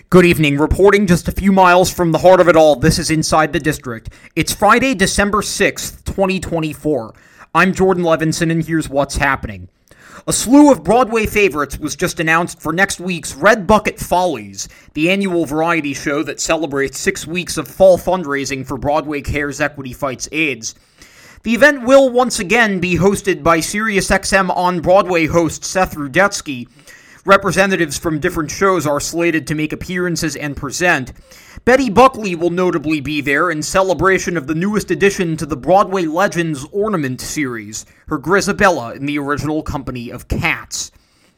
Good evening. Reporting just a few miles from the heart of it all, this is Inside the District. It's Friday, December 6th, 2024. I'm Jordan Levinson, and here's what's happening. A slew of Broadway favorites was just announced for next week's Red Bucket Follies, the annual variety show that celebrates 6 weeks of fall fundraising for Broadway Cares Equity Fights AIDS. The event will once again be hosted by SiriusXM On Broadway host Seth Rudetsky. Representatives from different shows are slated to make appearances and present. Betty Buckley will notably be there in celebration of the newest addition to the Broadway Legends Ornament series, her Grizabella in the original company of Cats.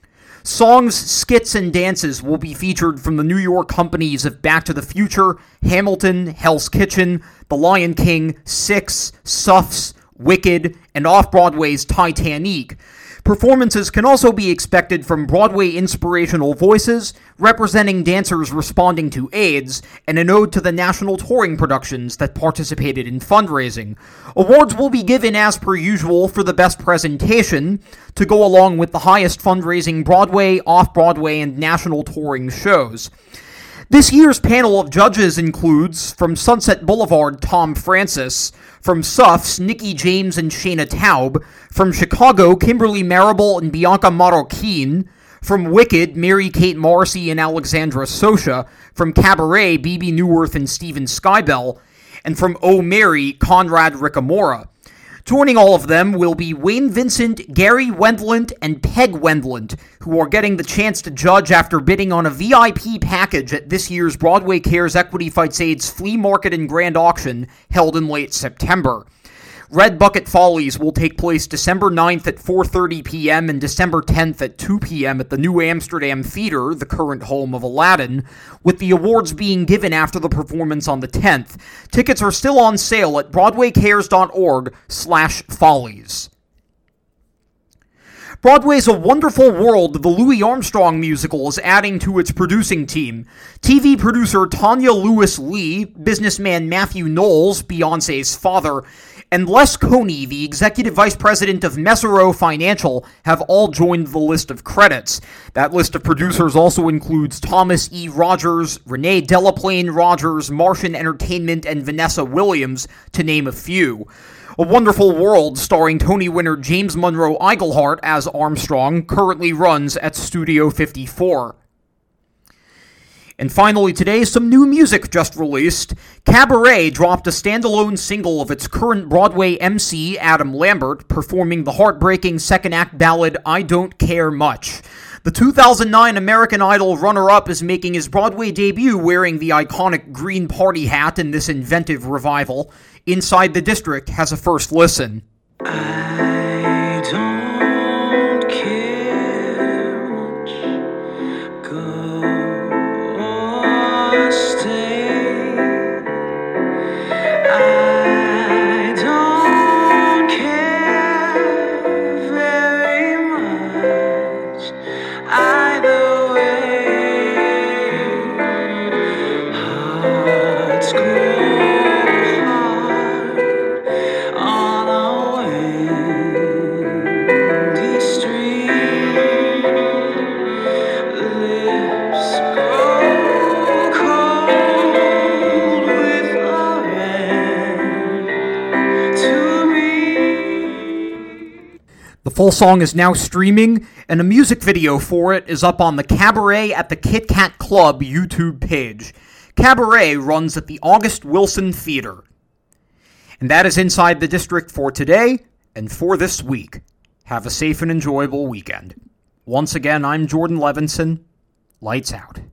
Songs, skits, and dances will be featured from the New York companies of Back to the Future, Hamilton, Hell's Kitchen, The Lion King, Six, Suffs, Wicked, and Off-Broadway's Titanic. Performances can also be expected from Broadway inspirational voices, representing dancers responding to AIDS, and an ode to the national touring productions that participated in fundraising. Awards will be given as per usual for the best presentation, to go along with the highest fundraising Broadway, off-Broadway, and national touring shows. This year's panel of judges includes, from Sunset Boulevard, Tom Francis, from Suffs, Nikki James and Shayna Taub, from Chicago, Kimberly Marable and Bianca Marroquin, from Wicked, Mary-Kate Morrissey and Alexandra Sosha, from Cabaret, Bebe Neuwirth and Steven Skybell, and from Oh Mary, Conrad Ricamora. Joining all of them will be Wayne Vincent, Gary Wendlandt, and Peg Wendlandt, who are getting the chance to judge after bidding on a VIP package at this year's Broadway Cares Equity Fights AIDS Flea Market and Grand Auction held in late September. Red Bucket Follies will take place December 9th at 4:30 p.m. and December 10th at 2 p.m. at the New Amsterdam Theater, the current home of Aladdin, with the awards being given after the performance on the 10th. Tickets are still on sale at broadwaycares.org/follies. Broadway's A Wonderful World, the Louis Armstrong musical, is adding to its producing team. TV producer Tanya Lewis-Lee, businessman Matthew Knowles, Beyoncé's father, and Les Coney, the executive vice president of Mesero Financial, have all joined the list of credits. That list of producers also includes Thomas E. Rogers, Renee Delaplane Rogers, Martian Entertainment, and Vanessa Williams, to name a few. A Wonderful World, starring Tony winner James Monroe Iglehart as Armstrong, currently runs at Studio 54. And finally today, some new music just released. Cabaret dropped a standalone single of its current Broadway MC, Adam Lambert, performing the heartbreaking second-act ballad I Don't Care Much. The 2009 American Idol runner-up is making his Broadway debut wearing the iconic green party hat in this inventive revival. Inside the District has a first listen. I don't care much. Go or stay. I don't care very much. Either way, hearts grow hard on a windy street. Lips grow cold with a end to me. The full song is now streaming, and a music video for it is up on the Cabaret at the Kit Kat Club YouTube page. Cabaret runs at the August Wilson Theater. And that is Inside the District for today, and for this week. Have a safe and enjoyable weekend. Once again, I'm Jordan Levinson. Lights out.